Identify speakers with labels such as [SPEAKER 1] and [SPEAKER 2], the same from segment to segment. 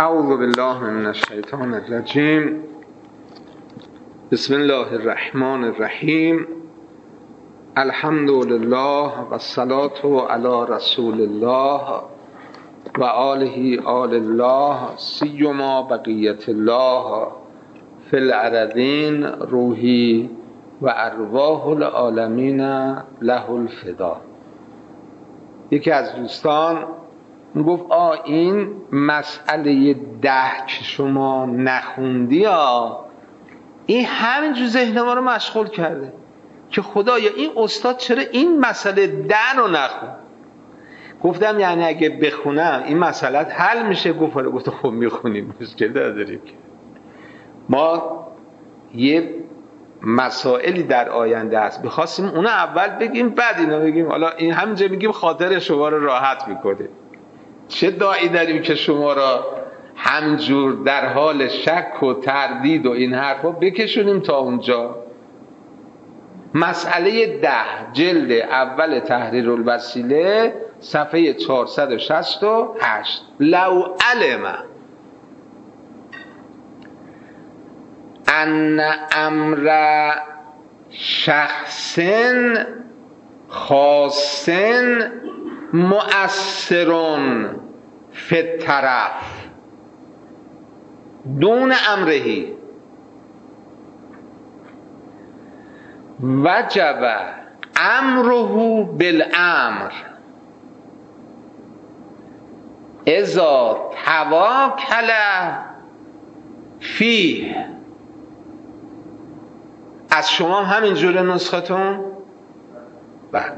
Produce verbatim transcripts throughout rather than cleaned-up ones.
[SPEAKER 1] اعوذ بالله من الشیطان الرجیم. بسم الله الرحمن الرحیم. الحمد لله و الصلاة علی رسول الله و آله آل الله سیما بقیت الله فی الارضین روحی و ارواح العالمین له الفدا. یکی از دوستان میگفت آ این مسئله ده که شما نخوندی ها، این همینجور ذهن ما رو مشغول کرده که خدایا این استاد چرا این مسئله ده رو نخوند. گفتم یعنی اگه بخونم این مسئله حل میشه؟ گفت آره. گفت خب میخونیم، مشکل نداریم. ما یه مسائلی در آینده است بخواستیم اونو اول بگیم بعد اینا بگیم. حالا این همینجا میگیم خاطر شما رو راحت میکنه. چه داعی داریم که شما را همینجور در حال شک و تردید و این حرفا بکشونیم تا اونجا. مسئله ده، جلد اول تحریر الوسیله، صفحه چهارصد و شصت و هشت. لو علم ان امر شخص خاص مؤثرون فی الطرف دون امرهی وجب امره بالامر اذا توکل فیه. از شما همین جور نسختون؟ بله.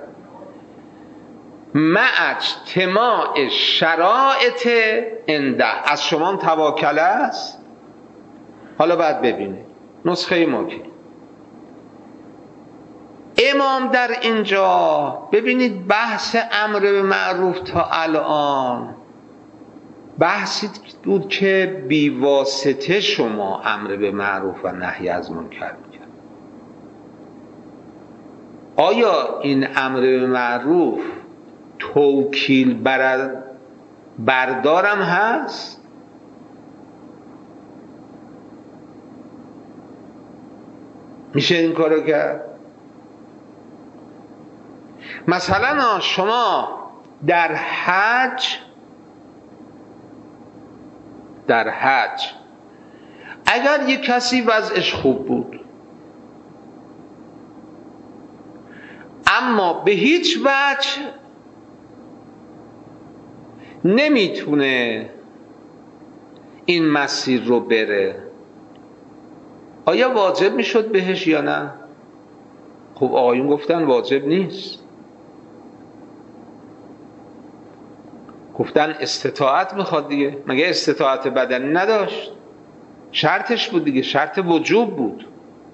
[SPEAKER 1] مع اجتماع شرایط عنده. از شما هم تواکل است. حالا بعد ببینید نسخه ما که امام در اینجا ببینید بحث امر به معروف تا الان بحثی بود که بی واسطه شما امر به معروف و نهی از منکر میکرد. آیا این امر به معروف توکیل بر بردارم هست؟ میشه این کارو کرد؟ مثلا شما در حج در حج اگر یک کسی وضعش خوب بود اما به هیچ وجه نمیتونه این مسیر رو بره، آیا واجب میشد بهش یا نه؟ خب آقایون گفتن واجب نیست. گفتن استطاعت میخواد دیگه. مگه استطاعت بدنی نداشت؟ شرطش بود دیگه، شرط وجوب بود.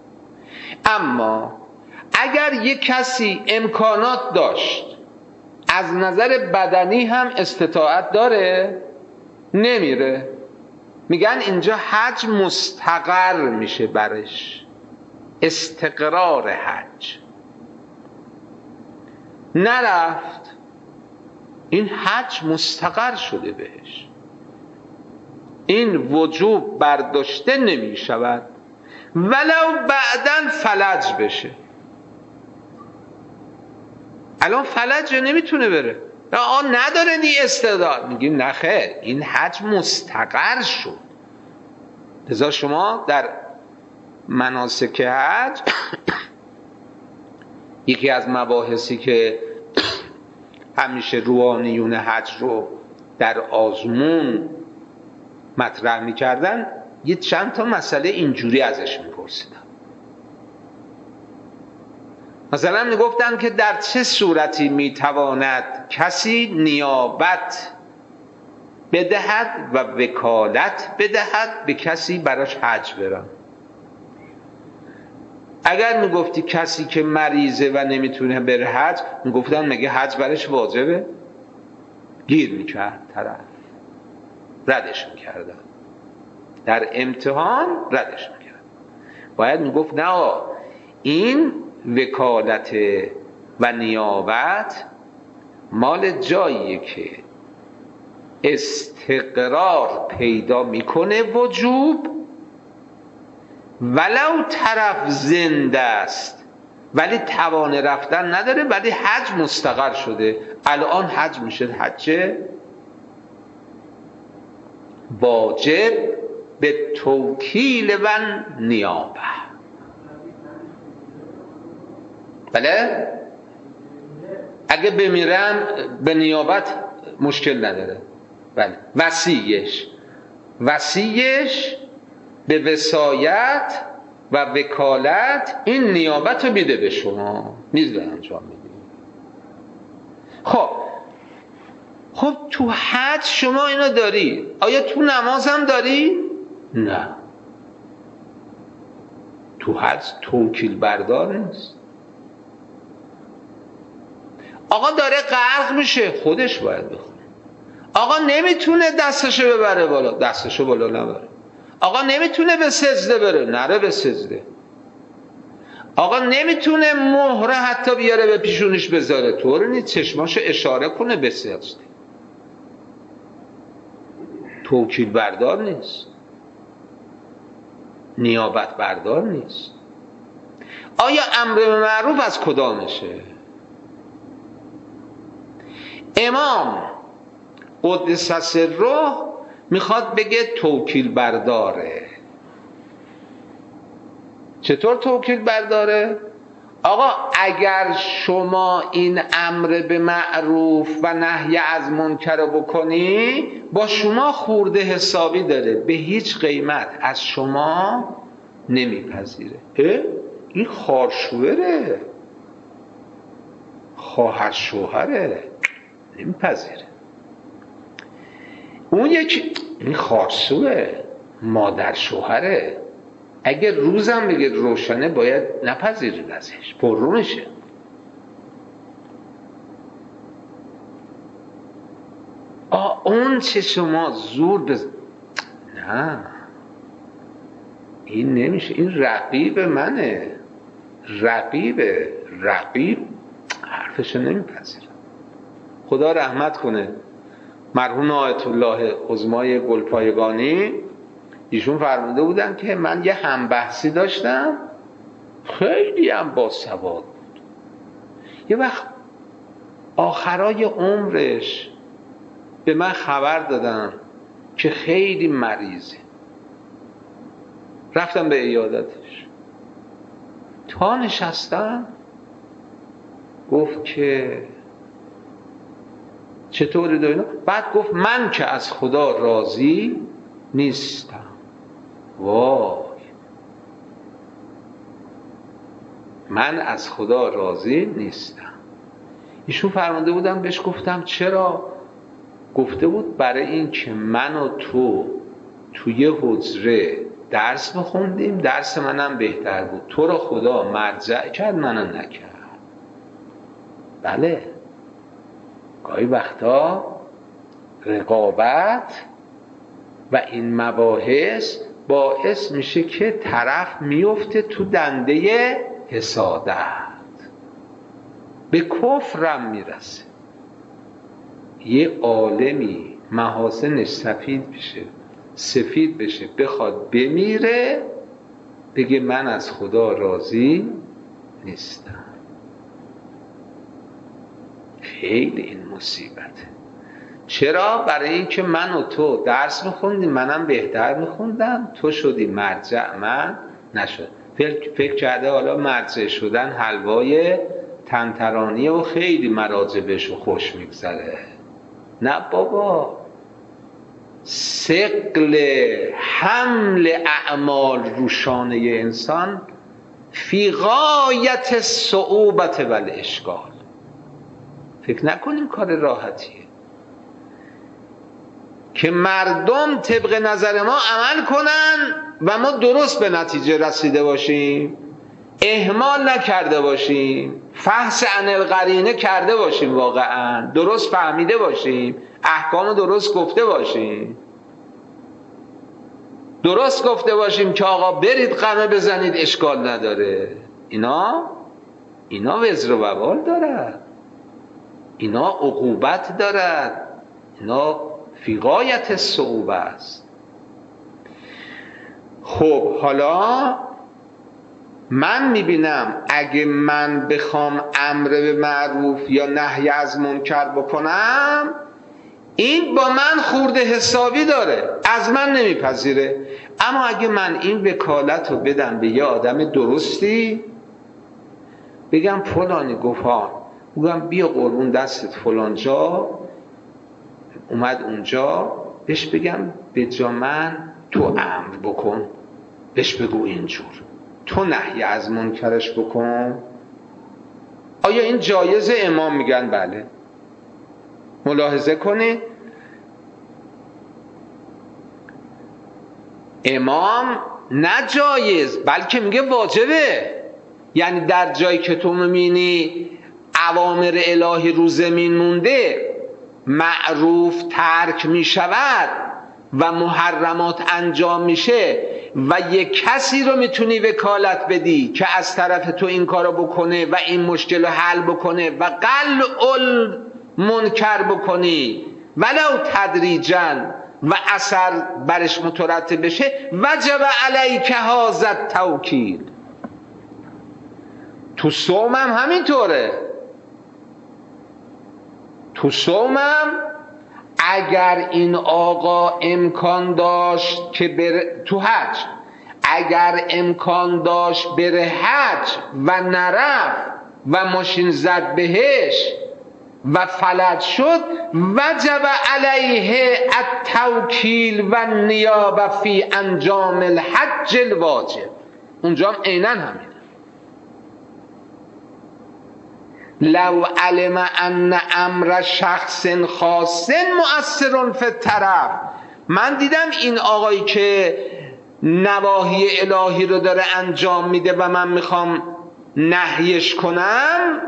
[SPEAKER 1] اما اگر یک کسی امکانات داشت، از نظر بدنی هم استطاعت داره، نمیره، میگن اینجا حج مستقر میشه برش، استقرار حج. نرفت، این حج مستقر شده بهش، این وجوب برداشته نمی شود ولو بعداً فلج بشه. الان فلج نمیتونه بره، آه نداره نی استعداد. میگیم نخیر، این حج مستقر شد. لذا شما در مناسک حج یکی از مباحثی که همیشه روحانیون حج رو در آزمون مطرح میکردن، یه چند تا مسئله اینجوری ازش میپرسیدن. مثلا میگفتن که در چه صورتی میتواند کسی نیابت بدهد و وکالت بدهد به کسی براش حج برن. اگر میگفتی کسی که مریضه و نمیتونه بره حج، میگفتن مگه حج برش واجبه؟ گیر میکرد طرف، ردش میکردن، در امتحان ردش میکرد. باید میگفت نه، این وکالت و نیابت مال جاییه که استقرار پیدا میکنه وجوب، ولو طرف زنده است ولی توان رفتن نداره، ولی حج مستقر شده، الان حج میشه حج واجب به توکیل و نیابه. بله اگه بمیرم به نیابت مشکل نداره. بله وصیش وصیش به وصایت و وکالت این نیابت رو میده به شما، میده انجام میده. خب خب تو حج شما اینو داری، آیا تو نماز هم داری؟ نه، تو حج توکیل بردار نیست. آقا داره غرق میشه، خودش باید بخونه. آقا نمیتونه دستشو ببره بالا، دستشو بالا نبره. آقا نمیتونه به سجده بره، نره به سجده. آقا نمیتونه مهره حتی بیاره به پیشونش بذاره، طور نیست، چشماشو اشاره کنه به سجده. توکیل بردار نیست، نیابت بردار نیست. آیا امر به معروف از کدامشه؟ امام قدس سره میخواد بگه توکیل برداره. چطور توکیل برداره؟ آقا اگر شما این امر به معروف و نهی از منکر بکنی، با شما خورده حسابی داره، به هیچ قیمت از شما نمیپذیره. اه؟ این خارشوهره، خواهر شوهره، نمیپذیره. اون یکی این خارسوه، مادر شوهره، اگر روزم بگه روشنه باید نپذیرید ازش، پررو میشه. آه اون چه شما زور بز... نه این نمیشه، این رقیب منه، رقیبه، رقیب حرفشو نمیپذیره. خدا رحمت کنه مرحوم آیت الله عظمای گلپایگانی، ایشون فرموده بودن که من یه همبحثی داشتم خیلی هم باسواد بود، یه وقت آخرای عمرش به من خبر دادن که خیلی مریضه. رفتم به عیادتش، تا نشستم گفت که چطوری داینا؟ بعد گفت من که از خدا راضی نیستم. وای، من از خدا راضی نیستم. ایشون فرمانده بودم بهش گفتم چرا؟ گفته بود برای این که من و تو توی حجره درس بخوندیم، درس منم بهتر بود، تو رو خدا مرجع کرد منو نکرد. بله گاهی وقتا رقابت و این مباحث باعث میشه که طرف میفته تو دنده حسادت، به کفرم میرسه. یه عالمی محاسنش سفید بشه سفید بشه بخواد بمیره بگه من از خدا راضی نیستم. خیلی این مصیبته. چرا؟ برای اینکه من و تو درس میخوندیم، منم بهتر میخوندم، تو شدی مرجع من نشد. فکر, فکر کرده حالا مرجع شدن حلوای طنطرانیه و خیلی مراجبش و خوش میگذره. نه بابا، ثقل حمل اعمال رو شانه انسان فی غایت صعوبت و الاشکال. فکر نکنیم کار راحتیه که مردم طبق نظر ما عمل کنن و ما درست به نتیجه رسیده باشیم، اهمال نکرده باشیم، فحص عن القرینه کرده باشیم، واقعا درست فهمیده باشیم، احکام درست گفته باشیم، درست گفته باشیم که آقا برید قمه بزنید اشکال نداره. اینا اینا وزر و وبال دارد، اینا عقوبت دارد، اینا فی غایت الصعوبه است. خب حالا من میبینم اگه من بخوام امر به معروف یا نهی از منکر بکنم، این با من خورده حسابی داره، از من نمیپذیره. اما اگه من این وکالت رو بدم به یه آدم درستی، بگم فلانی گفت، بگم بیا قربون دستت فلان جا اومد اونجا، بهش بگم به جا من تو امر بکن، بهش بگو اینجور، تو نهی از منکرش بکن. آیا این جایزه؟ امام میگن بله. ملاحظه کنید امام نه جایز بلکه میگه واجبه. یعنی در جایی که تو میبینی اوامر الهی رو زمین مونده، معروف ترک میشود و محرمات انجام میشه و یک کسی رو میتونی وکالت بدی که از طرف تو این کارو بکنه و این مشکل رو حل بکنه و قلع منکر بکنی ولو تدریجاً و اثر برش مترتب بشه، وجب علیک هذا التوکیل. تو صومم همینطوره. تو صومم اگر این آقا امکان داشت که بره تو حج، اگر امکان داشت بره حج و نرفت و ماشین زد بهش و فلج شد، وجب علیه التوکیل و نیابه فی انجام الحج الواجب. اونجا هم عیناً همینه. لو علم ان امر شخص خاص مؤثر فی الطرف. من دیدم این آقایی که نواهی الهی رو داره انجام میده و من میخوام نهیش کنم،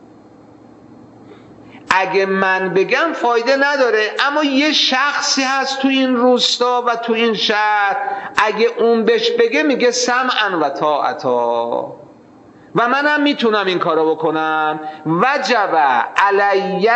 [SPEAKER 1] اگه من بگم فایده نداره، اما یه شخصی هست تو این روستا و تو این شهر، اگه اون بهش بگه میگه سمعا و طاعتا و منم میتونم این کارو بکنم. وجب علیه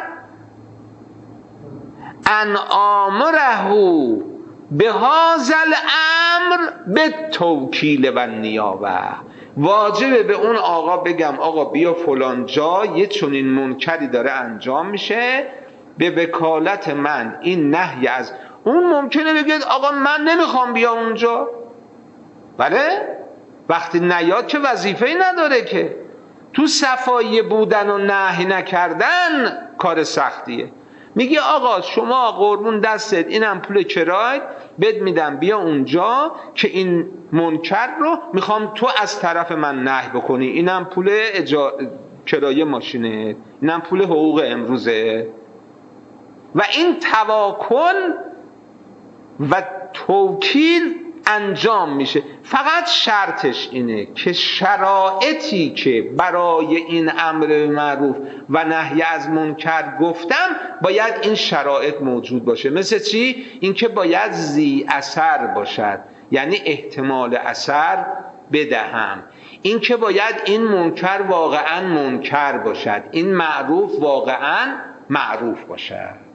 [SPEAKER 1] ان آمره به هذا الامر به توکیل و نیابه. واجبه به اون آقا بگم آقا بیا فلان جا یه چنین منکری داره انجام میشه، به وکالت من این نهی از اون. ممکنه بگید آقا من نمیخوام بیام اونجا، بله وقتی نیاد که وظیفه‌ای نداره که. تو صفایی بودن و نهی نکردن کار سختیه. میگه آقا شما قربون دستت اینم پول کرایت بد میدم، بیا اونجا که این منکر رو میخوام تو از طرف من نهی بکنی، اینم پول اجا... کرایه ماشینه، اینم پول حقوق امروزه. و این تواکل و توکیل انجام میشه. فقط شرطش اینه که شرایطی که برای این امر به معروف و نهی از منکر گفتم باید این شرایط موجود باشه. مثل چی؟ اینکه باید ذی اثر باشد، یعنی احتمال اثر بدهم. اینکه باید این منکر واقعا منکر باشد، این معروف واقعا معروف باشد.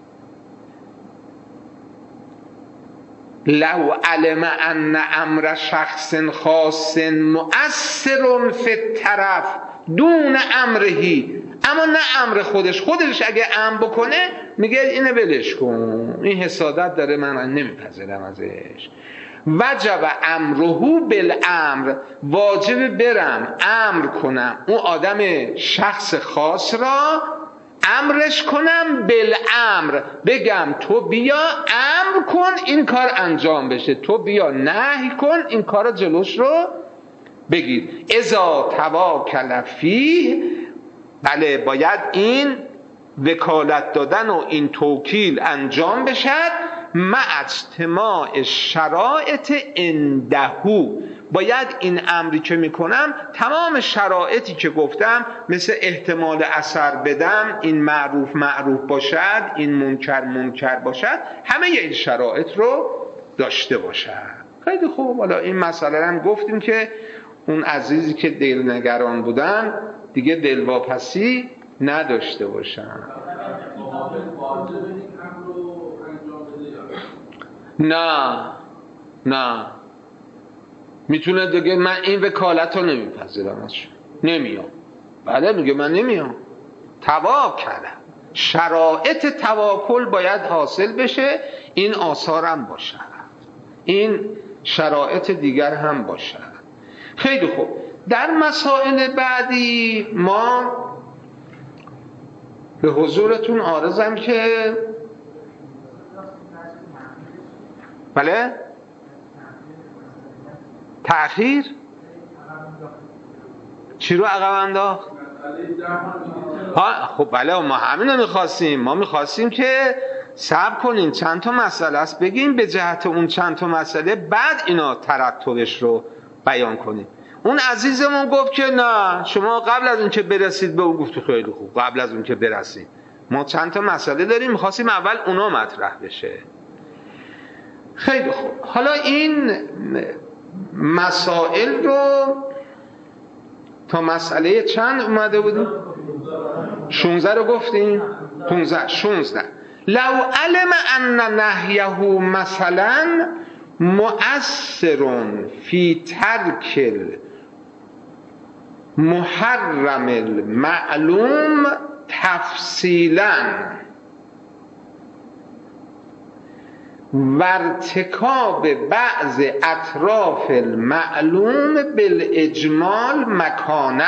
[SPEAKER 1] لو علم ان امر شخص خاص مؤثر فی الطرف دون امرهی. اما نه امر خودش. خودش اگه امر بکنه میگه اینو ولش کن، این حسادت داره من نمیپذیرم ازش. وجب امره بالامر. واجب برم امر کنم اون آدم شخص خاص را، امرش کنم بالامر، بگم تو بیا امر کن این کار انجام بشه، تو بیا نهی کن این کار جلوش رو بگیر. اذا توکل فیه. بله باید این وکالت دادن و این توکیل انجام بشد مع اجتماع شرایط اندهو. باید این امری که میکنم تمام شرایطی که گفتم، مثل احتمال اثر بدم، این معروف معروف باشد، این منکر منکر باشد، همه این شرایط رو داشته باشد. خیلی خوب. حالا این مسئله هم گفتیم که اون عزیزی که دلنگران بودن دیگه دلواپسی نداشته باشن. نه نه میتونه دیگه من این وکالت رو نمیپذیرم ازش، نمیام. بله میگه من نمیام، توکل. شرایط توکل باید حاصل بشه، این آثار هم باشه، این شرایط دیگر هم باشه. خیلی خوب، در مسائل بعدی ما به حضورتون عارضم که بله تأخیر چی رو عقب انداخت؟ ها خب بله ما همین رو میخواستیم، ما میخواستیم که صبر کنیم چند تا مسئله است بگیم به جهت اون چند تا مسئله، بعد اینا ترتبش رو بیان کنیم. اون عزیزمون گفت که نه شما قبل از اون که برسید به اون، گفت خیلی خوب قبل از اون که برسید ما چند تا مسئله داریم میخواستیم اول اونا مطرح بشه. خیلی خوب، حالا این مسائل رو تا مسئله چند اومده بودیم؟ شونزده رو گفتیم؟ پونزده شونزده. لو علم ان نهیه مثلا مؤثر فی ترک محرم المعلوم تفصیلا و ارتکاب بعض اطراف المعلوم بالاجمال مکانه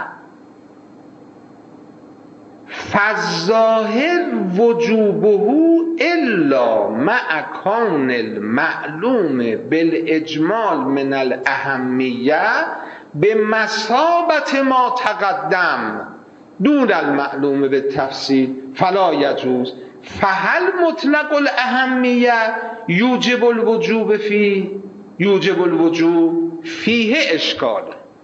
[SPEAKER 1] فالظاهر وجوبه الا مع کون المعلوم بالاجمال من الاهمیه بمثابة ما تقدم دون المعلوم بالتفصیل فلا یجوز. فهل مطلق الاهمیه یوجب الوجوب فی یوجب الوجوب فیه اشکال.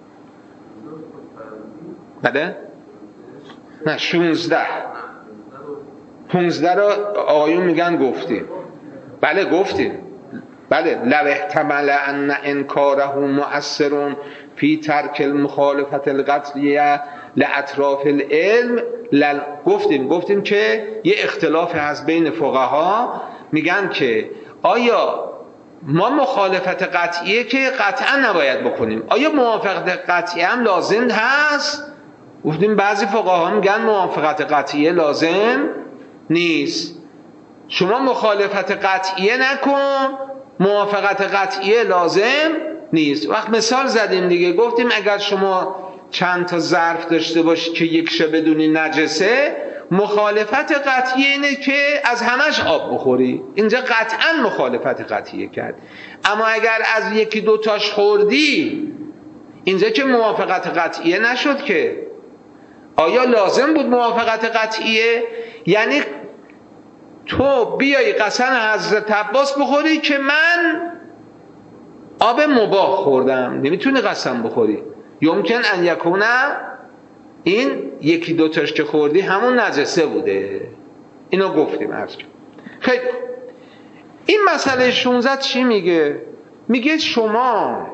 [SPEAKER 1] بله نه شونزده پونزده رو آقایون میگن گفتیم. بله گفتیم. بله لو احتمل ان انکاره مؤثر فی ترک المخالفت القطعیه لاطراف العلم لل... گفتیم گفتیم که یه اختلاف هست بین فقها، میگن که آیا ما مخالفت قطعیه که قطعا نباید بکنیم، آیا موافقت قطعیه هم لازم هست؟ گفتیم بعضی فقها میگن موافقت قطعیه لازم نیست، شما مخالفت قطعیه نکن، موافقت قطعیه لازم نیست. وقت مثال زدیم دیگه، گفتیم اگر شما چند تا ظرف داشته باشی که یکشه بدونی نجسه، مخالفت قطعیه اینه که از همش آب بخوری، اینجا قطعا مخالفت قطعیه کرد. اما اگر از یکی دو تاش خوردی، اینجا که موافقت قطعیه نشد که. آیا لازم بود موافقت قطعیه؟ یعنی تو بیایی قسم حضرت عباس بخوری که من آب مباح خوردم، نمیتونی قسم بخوری. یمکن ان یکونه این یکی دوتاش که خوردی همون نجسه بوده. اینو گفتیم عرض کنم. خیلی این مسئله شونزده چی میگه؟ میگه شما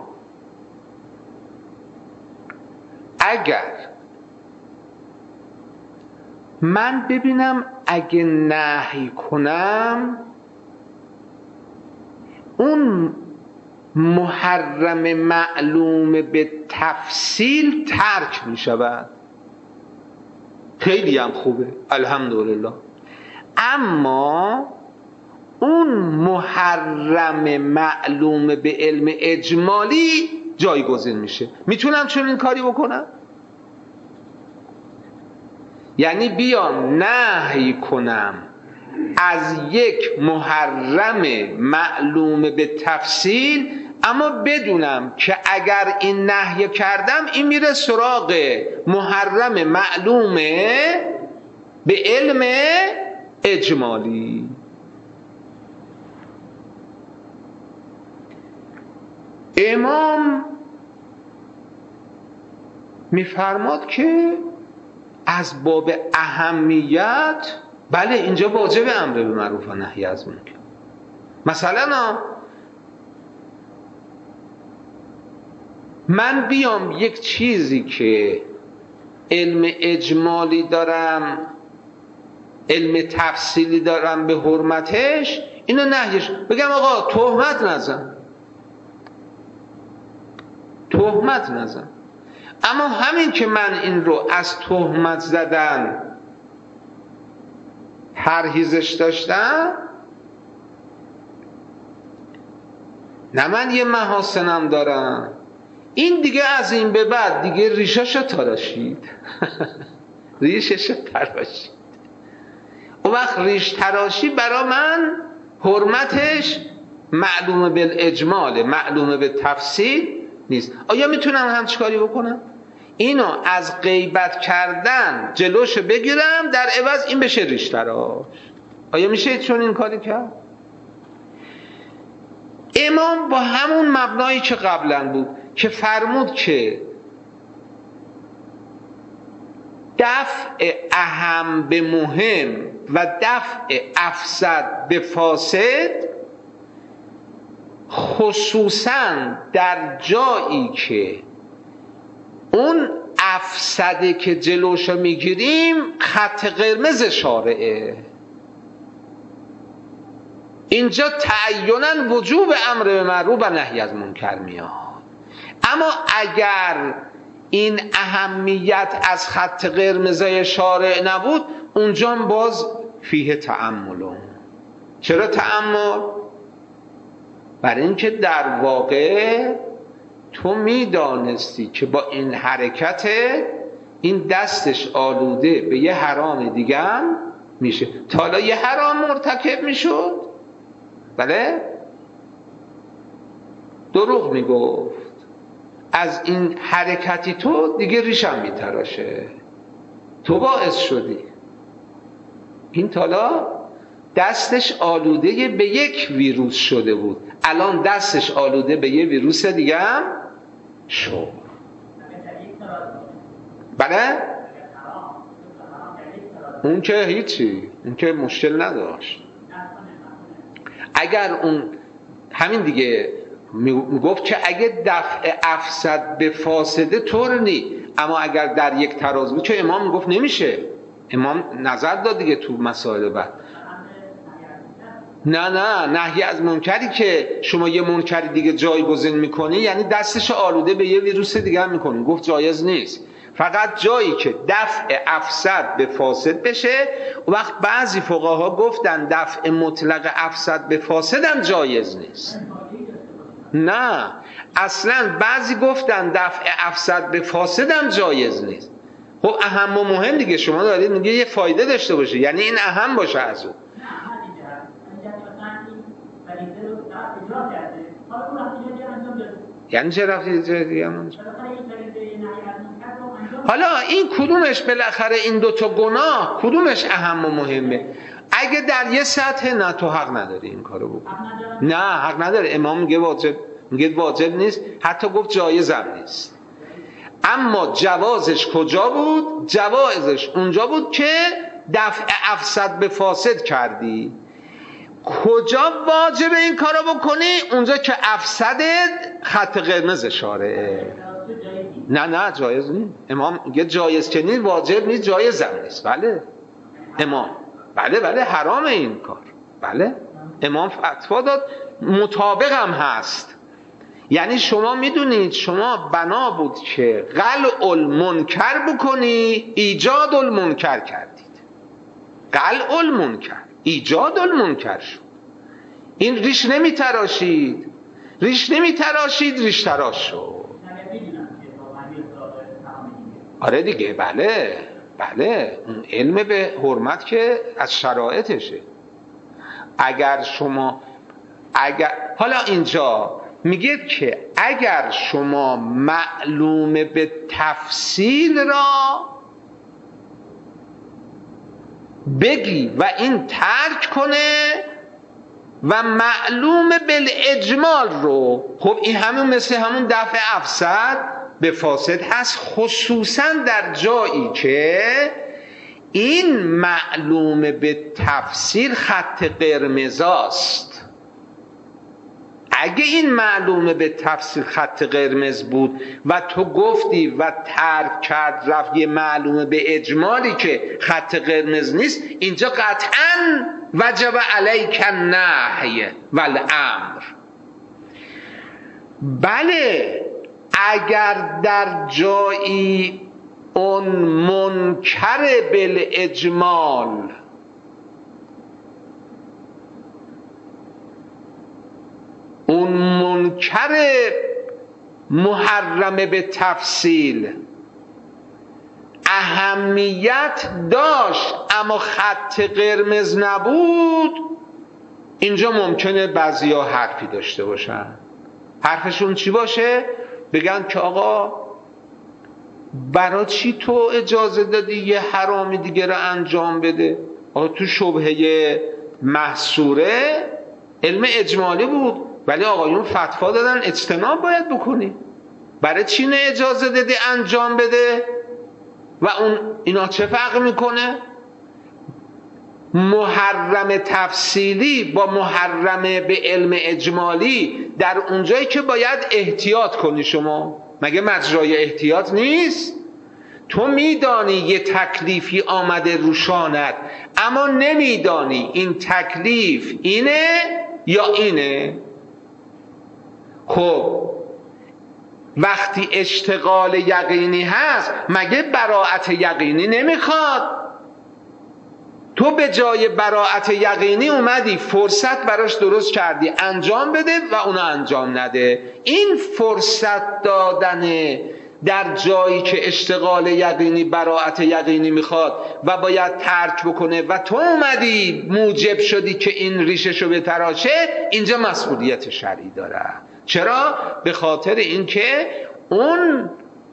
[SPEAKER 1] اگر من ببینم اگه نهی کنم اون محرم معلوم به تفصیل ترک می شود، خیلی هم خوبه الحمدلله. اما اون محرم معلوم به علم اجمالی جایگزین میشه. میتونم چون این کاری بکنم؟ یعنی بیام نهی کنم از یک محرم معلوم به تفصیل، اما بدونم که اگر این نهی کردم این میره سراغ محرم معلوم به علم اجمالی. امام میفرماد که از باب اهمیت بله اینجا واجب امر به معروف و نهی از منکر. مثلا من بیام یک چیزی که علم اجمالی دارم، علم تفصیلی دارم به حرمتش، اینو نهیش بگم آقا تهمت نزن، تهمت نزن. اما همین که من این رو از تهمت زدن پرهیزش داشتم، نه من یه محاسنم دارم، این دیگه از این به بعد دیگه ریشاشو تراشید ریششو تراشید. اون وقت ریش تراشی برا من حرمتش معلومه بالاجمال، معلومه به تفصیل نیست. آیا میتونم هم چیکاری بکنم؟ اینو از غیبت کردن جلوشو بگیرم، در عوض این بشه ریش تراش. آیا میشه چون این کاری کرد؟ امام با همون مبنایی که قبلا بود که فرمود که دفع اهم به مهم و دفع افسد به فاسد، خصوصا در جایی که اون افسده که جلوشو میگیریم خط قرمز شارعه، اینجا تعینا وجوب امر به معروف و نهی از منکر میاد. اما اگر این اهمیت از خط قرمزای شارع نبود، اونجا باز فیه تأمل. چرا تأمل؟ برای اینکه در واقع تو میدانستی که با این حرکت این دستش آلوده به یه حرام دیگه هم میشه. تا حالا یه حرام مرتکب میشد؟ بله؟ دروغ میگفت. از این حرکتی تو دیگه ریشم میتراشه، تو باعث شدی. این تالا دستش آلوده به یک ویروس شده بود، الان دستش آلوده به یه ویروس دیگه هم شد. بله؟ اون که هیچی، اون که مشکل نداشت. اگر اون همین دیگه میگفت که اگه دفع افسد به فاسده طور نی، اما اگر در یک تراز بود، چه امام میگفت نمیشه. امام نظر داد دیگه تو مسائل بعد. نه نه نهی از منکری که شما یه منکری دیگه جایگزین میکنی، یعنی دستش آلوده به یه ویروس دیگه هم میکنی، گفت جایز نیست. فقط جایی که دفع افسد به فاسد بشه، و وقت بعضی فقها گفتن دفع مطلق افسد به فاسد هم جایز نیست. نه اصلا بعضی گفتن دفع افسد به فاسد هم جایز نیست. خب اهم و مهم دیگه شما دارید میگه یه فایده داشته باشه، یعنی این اهم باشه از اون. یعنی چه رفتی جای دیگه همون؟ حالا این کدومش بالاخره این دوتا گناه کدومش اهم و مهمه؟ اگه در یه سطح نه تو حق نداری این کارو بکن. نه حق نداره. امام میگه واجب، میگه واجب نیست، حتی گفت جایز هم نیست. اما جوازش کجا بود؟ جوازش اونجا بود که دفع افسد به فاسد کردی. کجا واجب این کارو بکنی؟ اونجا که افسدت خط قرمز شارعه. نه نه جایز نیست. امام میگه جایز که نیست، واجب نیست، جایز هم نیست. بله امام بله بله حرام این کار. بله امام فتوا داد، مطابق هم هست. یعنی شما میدونید شما بنا بود که قلع المنکر بکنی، ایجاد المنکر کردید. قلع المنکر ایجاد المنکر شد. این ریش نمی تراشید، ریش نمی تراشید، ریش تراش شد. آره دیگه بله بله، اون علم به حرمت که از شرایطشه. اگر شما اگر حالا اینجا میگه که اگر شما معلوم به تفصیل را بگی و این ترک کنه و معلوم بالاجمال رو، خب این همون مثل همون دفع افسد به فاسد هست، خصوصا در جایی که این معلوم به تفصیل خط قرمزاست. اگه این معلومه به تفصیل خط قرمز بود و تو گفتی و ترک کرد رفت یه معلومه به اجمالی که خط قرمز نیست، اینجا قطعا وجب علیک النهی والامر. بله اگر در جایی اون منکر بالاجمال اون منکر محرم به تفصیل اهمیت داشت اما خط قرمز نبود، اینجا ممکنه بعضیا حرفی داشته باشن. حرفشون چی باشه؟ بگن که آقا برای چی تو اجازه دادی یه حرامی دیگه رو انجام بده؟ آقا تو شبهه محصوره علم اجمالی بود ولی آقایون فتوا دادن اجتناب باید بکنی، برای چی نه اجازه دادی انجام بده؟ و اون اینا چه فرق میکنه؟ محرم تفصیلی با محرم به علم اجمالی در اونجایی که باید احتیاط کنی. شما مگه مجرای احتیاط نیست؟ تو میدانی یه تکلیفی آمده روشانت اما نمیدانی این تکلیف اینه یا اینه. خب وقتی اشتغال یقینی هست مگه براءت یقینی نمیخواد؟ تو به جای براءت یقینی اومدی فرصت براش درست کردی انجام بده و اونو انجام نده. این فرصت دادن در جایی که اشتغال یقینی براءت یقینی میخواد و باید ترک بکنه و تو اومدی موجب شدی که این ریششو بتراشه، اینجا مسئولیت شرعی داره. چرا؟ به خاطر اینکه اون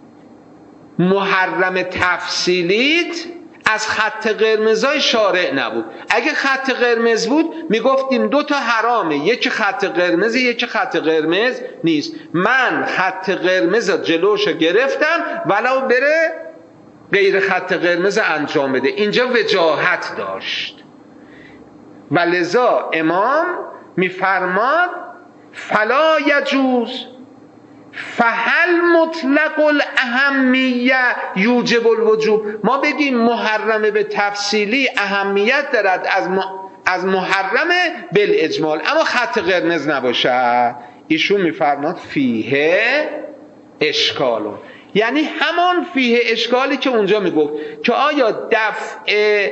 [SPEAKER 1] محرم تفصیلیت از خط قرمزای شارع نبود. اگه خط قرمز بود میگفتیم دو تا حرامه، یکی خط قرمز یکی خط قرمز نیست. من خط قرمز جلوشو گرفتم ولو بره غیر خط قرمز انجام بده. اینجا وجاهت داشت و لذا امام میفرماد فلا یجوز فهل مطلق الاهمیه یوجب الوجوب. ما بگیم محرم به تفصیلی اهمیت دارد از از محرم بالاجمال اما خط قرمز نباشه. ایشون میفرماد فیه اشکال، یعنی همان فیه اشکالی که اونجا میگفت که آیا دفع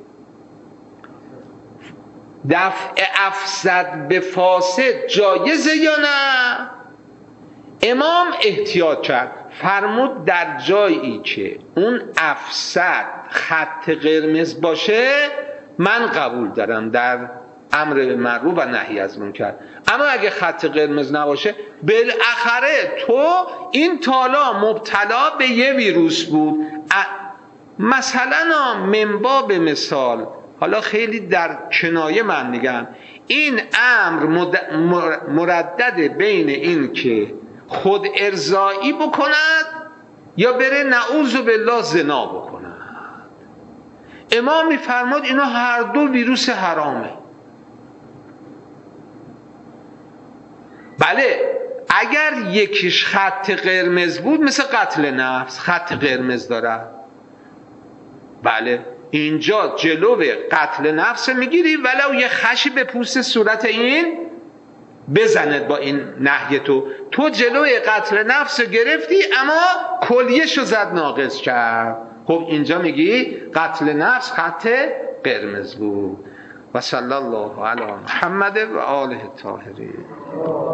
[SPEAKER 1] دفع افسد به فاسد جایزه یا نه؟ امام احتیاط کرد، فرمود در جایی که اون افسد خط قرمز باشه من قبول دارم در امر به معروف و نهی از منکر، اما اگه خط قرمز نباشه بالاخره تو این تالا مبتلا به یه ویروس بود. مثلا من باب مثال، حالا خیلی در کنایه من میگم، این امر مردد بین این که خود ارضایی بکند یا بره نعوذ بالله زنا بکند. امام میفرماد اینا هر دو ویروس حرامه. بله اگر یکیش خط قرمز بود مثل قتل نفس خط قرمز داره، بله اینجا جلو قتل نفس میگیری ولو یه خشی به پوست صورت این بزند با این نهی تو تو جلوی قتل نفس گرفتی اما کلیه‌شو زد ناقص کرد. خب اینجا میگی قتل نفس خط قرمز بود. و صلی الله علی محمد و آله الطاهرین.